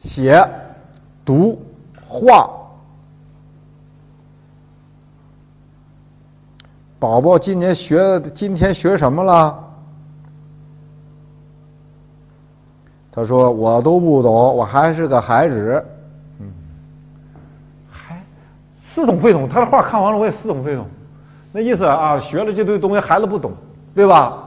写、读、画。宝宝今天学什么了？他说我都不懂，我还是个孩子。还似懂非懂。他的话看完了，我也似懂非懂。那意思啊，学了这堆东西，孩子不懂，对吧？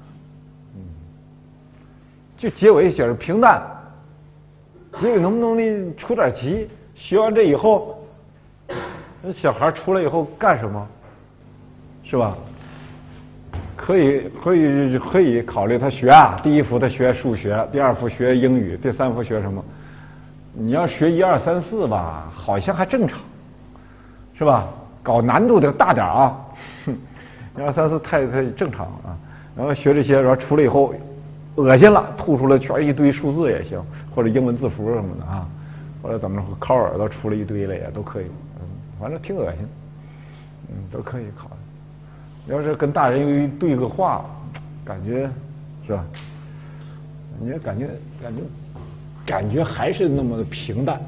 就结尾写着平淡，结尾能不能出点奇？学完这以后，那小孩出来以后干什么？是吧？可以考虑他学啊，第一幅他学数学，第二幅学英语，第三幅学什么？你要学1、2、3、4吧，好像还正常，是吧？搞难度得大点啊，1、2、3、4太正常啊。然后学这些，然后出来以后恶心了，吐出来全一堆数字也行，或者英文字符什么的啊，或者怎么着烤耳朵出了一堆了也都可以，反正挺恶心，都可以考虑。要是跟大人对个话，感觉是吧？你感觉还是那么的平淡。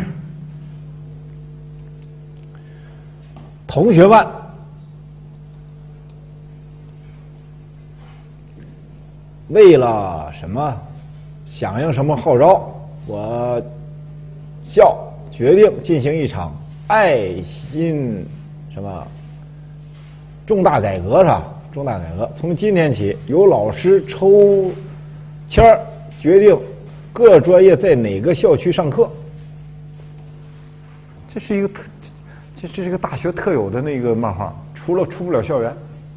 同学们，为了什么响应什么号召，我校决定进行一场爱心什么重大改革，是吧？重大改革，从今天起，由老师抽签决定各专业在哪个校区上课。这是一个大学特有的那个漫画，出不了校园，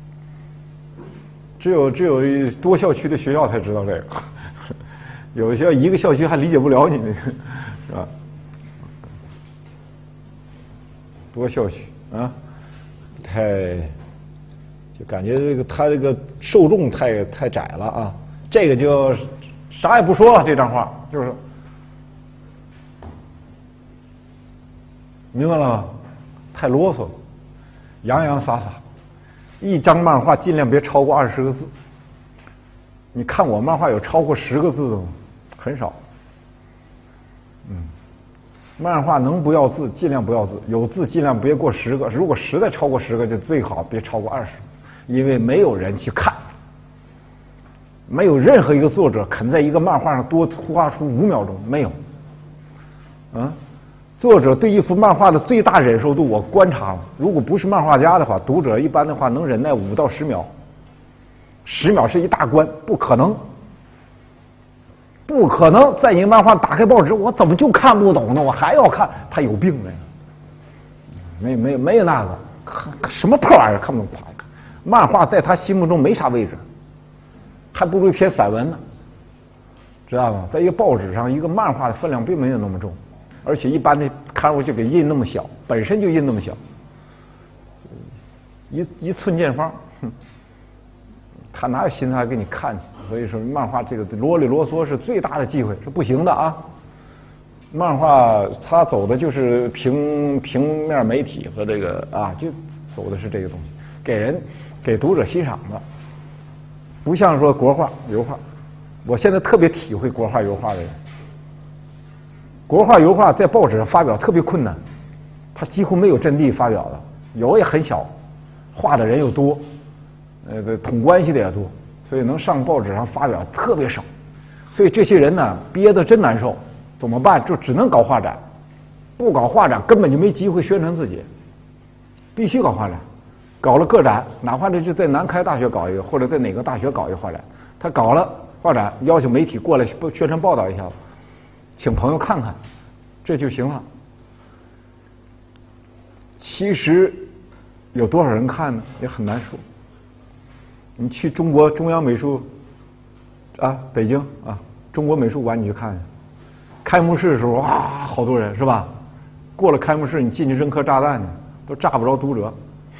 只有多校区的学校才知道这个，有些一个校区还理解不了你那个，是吧？多校区啊，就感觉他这个受众太窄了啊。这个就啥也不说了，这张画就是明白了吗？太啰嗦了，洋洋洒洒。一张漫画尽量别超过20个字。你看我漫画有超过10个字的吗？很少。漫画能不要字尽量不要字，有字尽量别过10个。如果实在超过10个，就最好别超过20，因为没有人去看。没有任何一个作者肯在一个漫画上多花出5秒钟，没有。作者对一幅漫画的最大忍受度，我观察了，如果不是漫画家的话，读者一般的话能忍耐5到10秒，10秒是一大关，不可能在你漫画打开报纸，我怎么就看不懂呢？我还要看，他有病没有那个什么破玩意儿看不懂，漫画在他心目中没啥位置，还不如一篇散文呢，知道吗？在一个报纸上，一个漫画的分量并没有那么重。而且一般的刊物就给印那么小，本身就印那么小，一寸见方，他哪有心思还给你看去？所以说，漫画这个啰里啰嗦是最大的忌讳，是不行的啊。漫画它走的就是平面媒体和这个啊，就走的是这个东西，给读者欣赏的，不像说国画、油画。我现在特别体会国画、油画的人。国画、油画在报纸上发表特别困难，他几乎没有阵地发表的，有也很小，画的人又多，统关系的也多，所以能上报纸上发表特别少。所以这些人呢，憋得真难受，怎么办？就只能搞画展，不搞画展根本就没机会宣传自己，必须搞画展。搞了个展，哪怕这就在南开大学搞一个，或者在哪个大学搞一个画展，他搞了画展，邀请媒体过来宣传报道一下子。请朋友看看，这就行了。其实有多少人看呢？也很难说。你去中国中央美术啊，北京啊，中国美术馆你去看看，开幕式的时候哇，好多人是吧？过了开幕式，你进去扔颗炸弹去，都炸不着读者。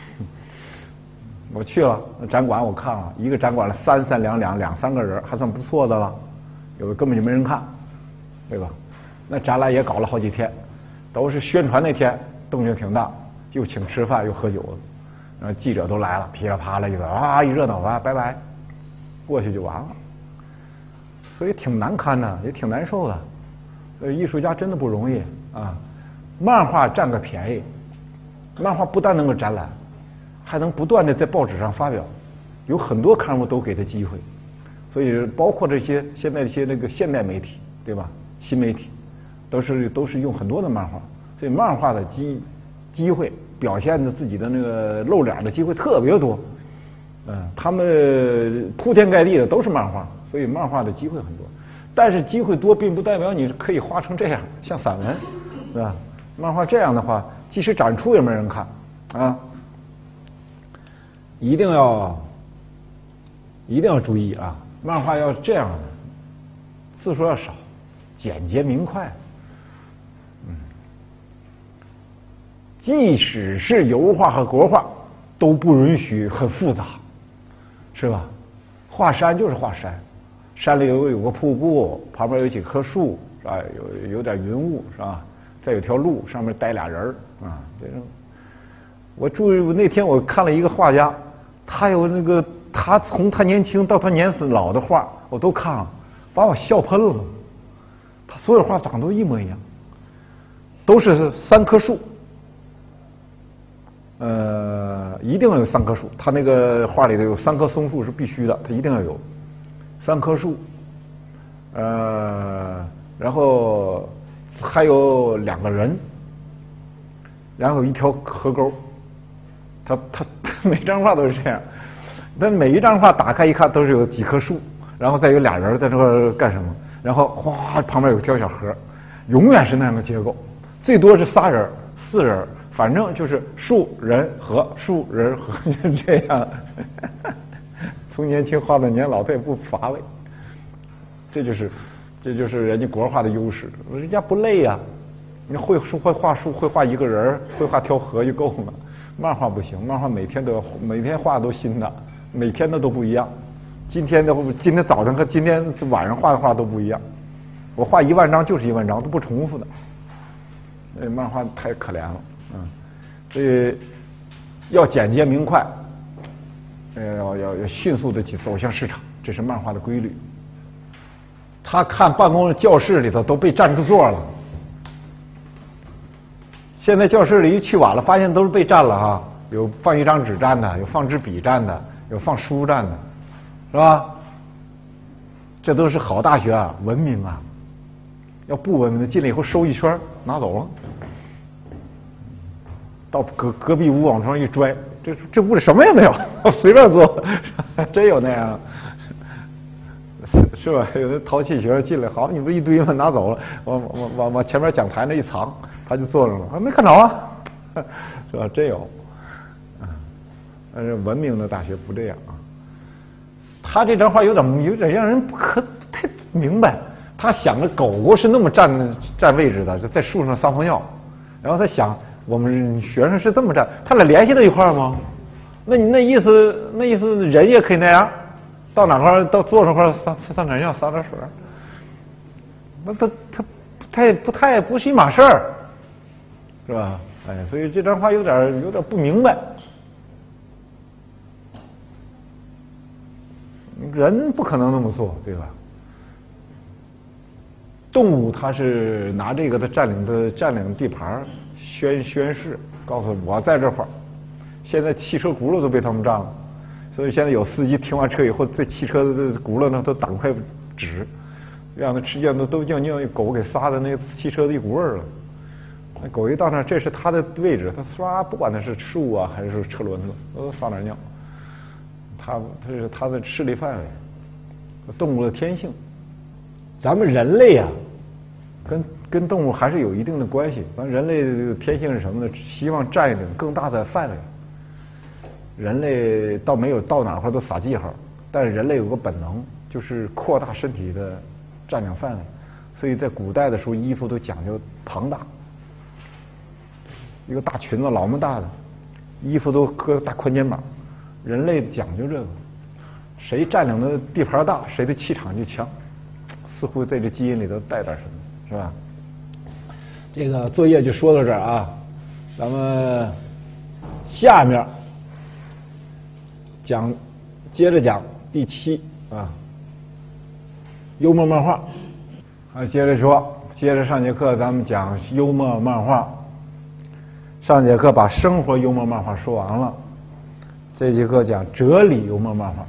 我去了展馆，我看了一个展馆了2、3个人，还算不错的了。有的根本就没人看。对吧？那展览也搞了好几天，都是宣传那天动静挺大，又请吃饭又喝酒的，然后记者都来了，噼里啪啦一热闹完，拜拜，过去就完了。所以挺难堪的，也挺难受的。 艺术家真的不容易啊。漫画占个便宜，漫画不但能够展览，还能不断的在报纸上发表，有很多刊物都给他机会。所以包括这些现在这些那个现代媒体，对吧？新媒体都是用很多的漫画，所以漫画的机会表现的自己的那个露脸的机会特别多。他们铺天盖地的都是漫画，所以漫画的机会很多。但是机会多并不代表你可以画成这样，像散文，对吧？漫画这样的话，即使展出也没人看啊。一定要注意啊！漫画要这样的，字数要少，简洁明快。即使是油画和国画，都不允许很复杂，是吧？画山就是画山，山里有个瀑布，旁边有几棵树，是吧？有点云雾，是吧？再有条路，上面待俩人啊。这种，我那天我看了一个画家，他有那个他从他年轻到他年死老的画，我都看了，把我笑喷了。他所有画长得都一模一样，都是3棵树。一定要有3棵树，他那个画里头有3棵松树是必须的，他一定要有3棵树。然后还有2个人，然后一条河沟。他每张画都是这样，但每一张画打开一看都是有几棵树，然后再有俩人在这个干什么，然后哗旁边有条小河，永远是那样的结构，最多是3人、4人。反正就是树人和树人和这样，从年轻画到年老，他也不乏味。这就是人家国画的优势，人家不累呀。你会画树，会画一个人，会画条河就够了。漫画不行，漫画每天画都新的，每天的都不一样。今天早上和今天晚上画的画都不一样。我画1万张就是1万张，都不重复的。漫画太可怜了。所以要简洁明快，要迅速的去走向市场，这是漫画的规律。他看办公教室里头都被占住座了，现在教室里一去晚了，发现都是被占了啊，有放一张纸占的，有放支笔占的，有放书占的，是吧？这都是好大学啊，文明啊。要不文明的进来以后收一圈拿走了。到隔壁屋往床上一拽，这屋里什么也没有，随便坐，真有那样，是吧？有的淘气学生进来，好，你不一堆吗？拿走了，往前面讲台那一藏，他就坐着了，没看着啊，是吧？真有，但是文明的大学不这样啊。他这张画有点让人不太明白，他想着狗是那么占位置的，就在树上撒泡尿，然后他想。我们学生是这么站，他俩联系在一块儿吗？那你那意思人也可以那样，到哪块到坐上块撒点尿撒点水，那他不是一码事儿，是吧？哎，所以这张画有点不明白。人不可能那么做，对吧？动物它是拿这个它占领地盘。宣誓，告诉我在这块儿。现在汽车轱辘都被他们占了，所以现在有司机停完车以后，这汽车的轱徘呢都挡块纸，让他吃见都叫狗给撒在那个汽车的一股味儿了。那狗一到那儿，这是它的位置，它刷不管它是树啊还是车轮子，都撒点尿。它是它的势力范围，动物的天性。咱们人类啊，跟动物还是有一定的关系。咱人类的天性是什么呢？希望占领更大的范围。人类倒没有到哪块都撒记号，但是人类有个本能，就是扩大身体的占领范围。所以在古代的时候，衣服都讲究庞大，一个大裙子老么大的，衣服都搁大宽肩膀。人类讲究这个，谁占领的地盘大，谁的气场就强，似乎在这基因里头带点什么，是吧？这个作业就说到这儿啊，咱们下面接着讲第7啊，幽默漫画。接着说接着上节课咱们讲幽默漫画。上节课把生活幽默漫画说完了，这节课讲哲理幽默漫画。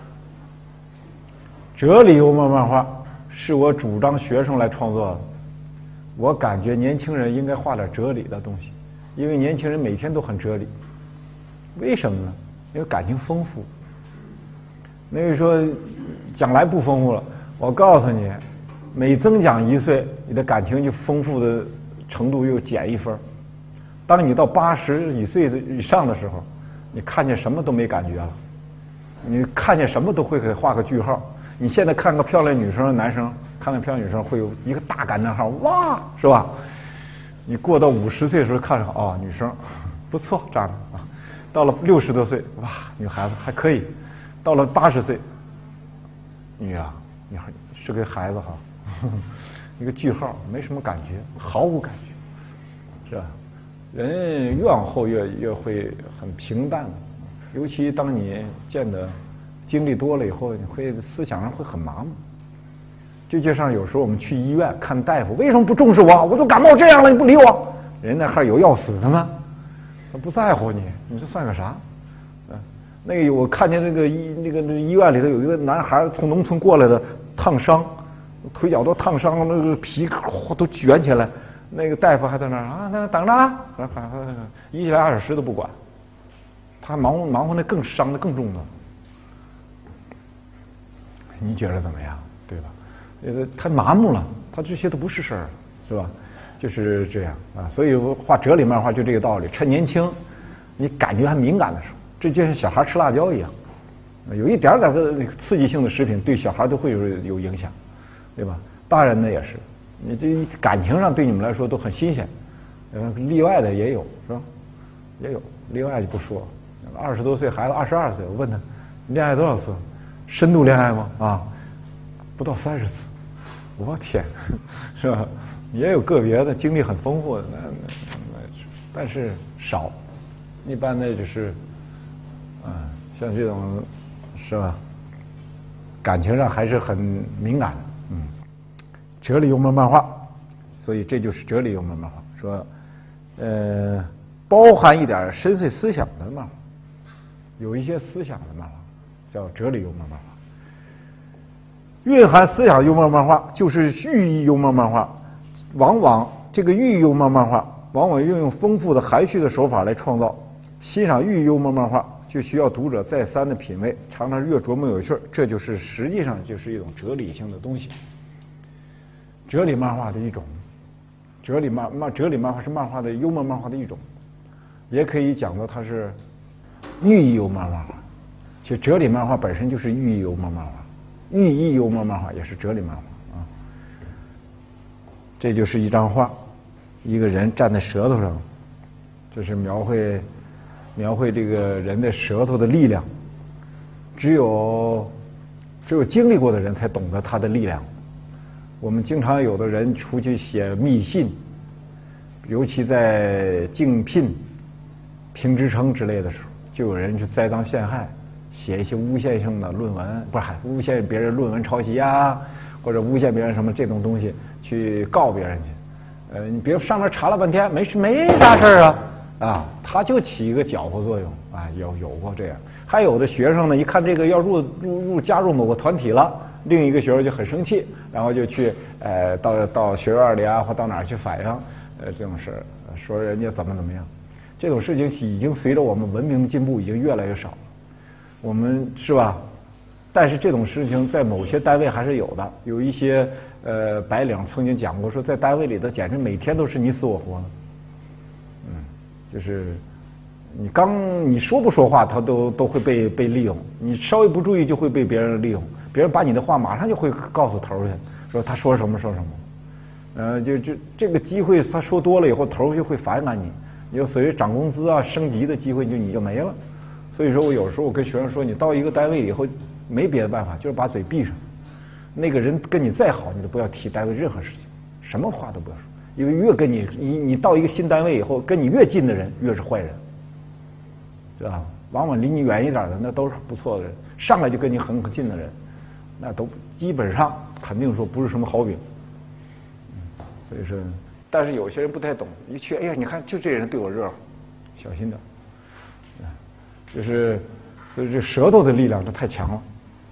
哲理幽默漫画是我主张学生来创作的。我感觉年轻人应该画点哲理的东西，因为年轻人每天都很哲理。为什么呢？因为感情丰富。那个说将来不丰富了，我告诉你，每增长1岁，你的感情就丰富的程度又减1分。当你到80几岁以上的时候，你看见什么都没感觉了，你看见什么都会给画个句号。你现在看个漂亮女生、男生，看到漂亮女生会有一个大感叹号，哇，是吧？你过到50岁的时候看上啊，女生不错，长得啊，到了60多岁，哇，女孩子还可以，到了80岁，女孩是个孩子哈，一个句号，没什么感觉，毫无感觉，是吧？人越往后越会很平淡，尤其当你见的经历多了以后，你会思想上会很麻木。就像有时候我们去医院看大夫，为什么不重视我？我都感冒这样了，你不理我？人那还有要死的呢，他不在乎你，你这算个啥？那个我看见那个医院里头有一个男孩从农村过来的，烫伤，腿脚都烫伤，那个皮都卷起来。那个大夫还在那儿啊，那等着啊，1来2小时都不管，他忙活那更伤的更重的。你觉得怎么样？对吧？他麻木了，他这些都不是事儿，是吧？就是这样啊。所以画哲理漫画就这个道理，趁年轻，你感觉还敏感的时候，这就像小孩吃辣椒一样，有一点点的刺激性的食品对小孩都会有影响，对吧？大人呢也是。你这感情上对你们来说都很新鲜，例外的也有，是吧？也有例外就不说了。20多岁孩子22岁，我问他恋爱多少次？深度恋爱吗？啊，不到30次。我天，是吧？也有个别的经历很丰富的，但是少。一般的就是，像这种是吧？感情上还是很敏感的。哲理幽默漫画，所以这就是哲理幽默漫画。说，包含一点深邃思想的漫画，有一些思想的漫画叫哲理幽默漫画。蕴含思想幽默漫画就是寓意幽默漫画，往往这个寓意幽默漫画往往运用丰富的含蓄的手法来创造。欣赏寓意幽默漫画就需要读者再三的品味，常常越琢磨有趣，这就是实际上就是一种哲理性的东西。哲理漫画的一种，哲理漫画是漫画的幽默漫画的一种，也可以讲到它是寓意幽默漫画。其实哲理漫画本身就是寓意幽默漫画，寓意幽默漫画也是哲理漫画啊。这就是一张画，一个人站在舌头上，这是描绘这个人的舌头的力量。只有经历过的人才懂得它的力量。我们经常有的人出去写密信，尤其在竞聘、评职称之类的时候，就有人去栽赃陷害，写一些诬陷性的论文，不是诬陷别人论文抄袭啊，或者诬陷别人什么这种东西去告别人去。你别上面查了半天，没啥事儿啊，他就起一个搅和作用啊，有过这样。还有的学生呢，一看这个要加入某个团体了。另一个学生就很生气，然后就去到学院里啊，或到哪儿去反映这种事，说人家怎么样。这种事情已经随着我们文明的进步已经越来越少了，我们是吧？但是这种事情在某些单位还是有的，有一些白领曾经讲过，说在单位里头简直每天都是你死我活的，就是你说不说话，他都会被利用，你稍微不注意就会被别人利用。别人把你的话马上就会告诉头去，说他说什么，就这个机会他说多了以后，头就会反感你，有随着涨工资啊、升级的机会你就没了。所以说我有时候我跟学生说，你到一个单位以后没别的办法，就是把嘴闭上。那个人跟你再好，你都不要提单位任何事情，什么话都不要说，因为越跟你到一个新单位以后，跟你越近的人越是坏人，对吧？往往离你远一点的那都是不错的人，上来就跟你很近的人。那都基本上肯定说不是什么好饼。 所以说，但是有些人不太懂，一去，哎呀，你看就这人对我热乎，小心点。就是所以这舌头的力量这太强了。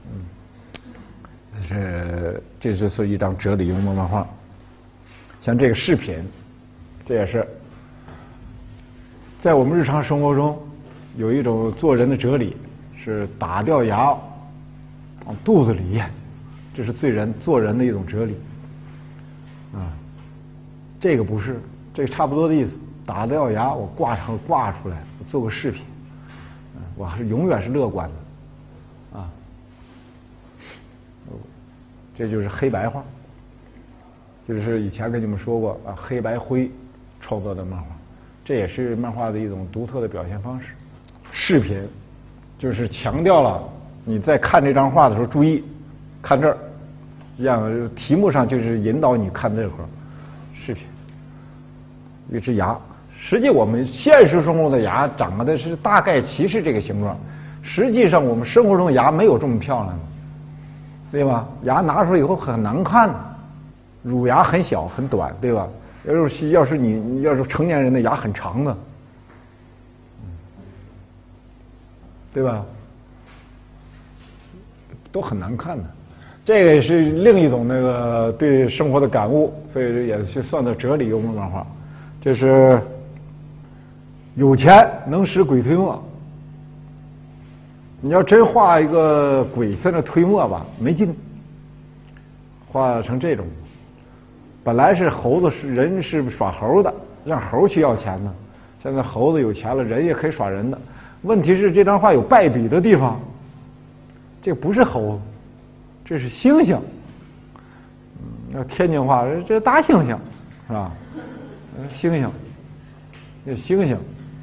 这是一张哲理幽默漫画。像这个饰品，这也是在我们日常生活中有一种做人的哲理，是打掉牙往肚子里咽，这是做人的一种哲理。这个不是，这个差不多的意思。打掉牙，我挂出来，我做个饰品。我还是永远是乐观的，这就是黑白画，就是以前跟你们说过黑白灰创作的漫画，这也是漫画的一种独特的表现方式。饰品就是强调了你在看这张画的时候注意看这儿，这样题目上就是引导你看这块饰品。一只牙，实际我们现实生活的牙长得是大概其是这个形状，实际上我们生活中的牙没有这么漂亮的，对吧？牙拿出来以后很难看，乳牙很小很短，对吧？要是你成年人的牙很长的，对吧？都很难看的。这个也是另一种那个对生活的感悟，所以也是算到哲理幽默漫画。这是有钱能使鬼推磨。你要真画一个鬼在那推磨吧，没劲。画成这种，本来是猴子人是耍猴的，让猴去要钱呢。现在猴子有钱了，人也可以耍人的。问题是这张画有败笔的地方，这不是猴子，这是猩猩。那天津话这大猩猩是吧？猩猩，这猩猩，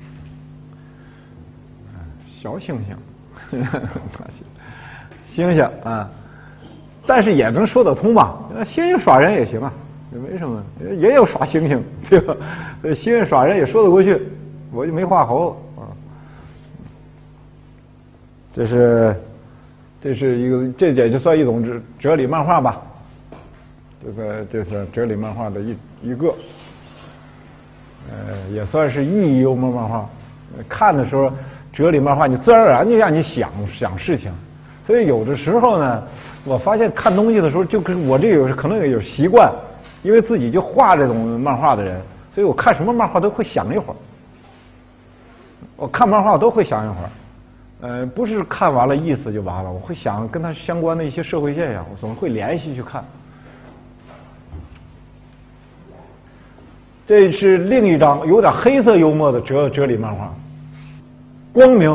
小猩猩，猩猩啊，但是也能说得通吧？猩猩耍人也行啊，也没什么，也有耍猩猩，对吧？猩猩耍人也说得过去，我就没画猴子啊。这是一个，这也就算一种哲理漫画吧。这是哲理漫画的一个。也算是寓意幽默漫画。看的时候，哲理漫画你自然而然就让你想事情。所以有的时候呢，我发现看东西的时候，就跟我这可能有习惯，因为自己就画这种漫画的人，所以我看什么漫画都会想一会儿。我看漫画都会想一会儿，不是看完了意思就完了，我会想跟它相关的一些社会现象，我总会联系去看。这是另一张有点黑色幽默的哲理漫画。光明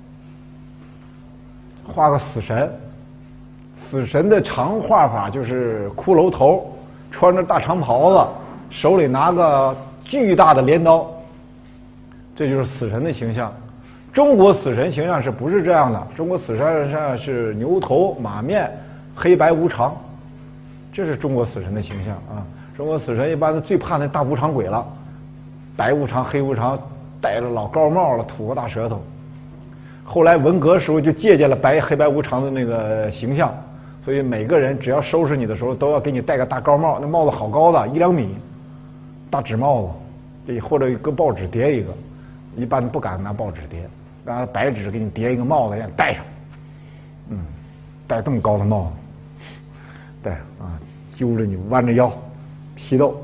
画个死神，死神的常画法就是骷髅头，穿着大长袍子，手里拿个巨大的镰刀，这就是死神的形象。中国死神形象是不是这样的？中国死神形象是牛头马面，黑白无常，这是中国死神的形象啊。中国死神一般最怕那大无常鬼了，白无常黑无常，戴着老高帽了，吐个大舌头。后来文革时候就借鉴了黑白无常的那个形象，所以每个人只要收拾你的时候都要给你戴个大高帽，那帽子好高的，1-2米，大纸帽子，或者搁报纸叠一个，一般不敢拿报纸叠，拿白纸给你叠一个帽子让你戴上，戴这么高的帽子，戴上啊，揪着你弯着腰。批斗，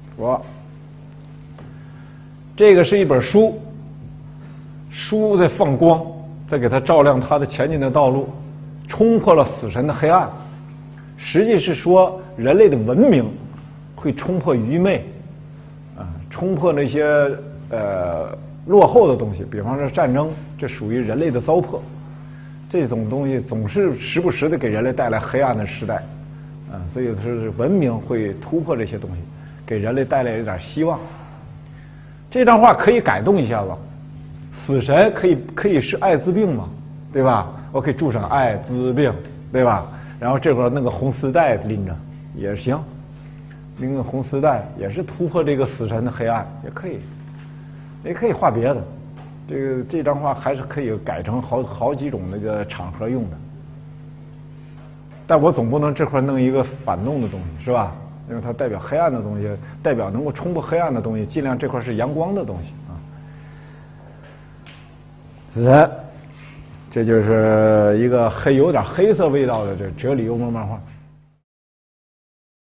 这个是一本书，书在放光，在给它照亮它的前进的道路，冲破了死神的黑暗。实际是说人类的文明会冲破愚昧，冲破那些落后的东西，比方说战争，这属于人类的糟粕。这种东西总是时不时的给人类带来黑暗的时代。所以是文明会突破这些东西，给人类带来一点希望。这张画可以改动一下子，死神可以是艾滋病嘛，对吧？我可以注上艾滋病，对吧？然后这会儿弄个红丝带拎着也行，拎个红丝带也是突破这个死神的黑暗，也可以，也可以画别的。这张画还是可以改成好几种那个场合用的。但我总不能这块弄一个反动的东西，是吧？ 因为它代表黑暗的东西，代表能够冲破黑暗的东西，尽量这块是阳光的东西啊。这就是一个有点黑色味道的这哲理幽默漫画。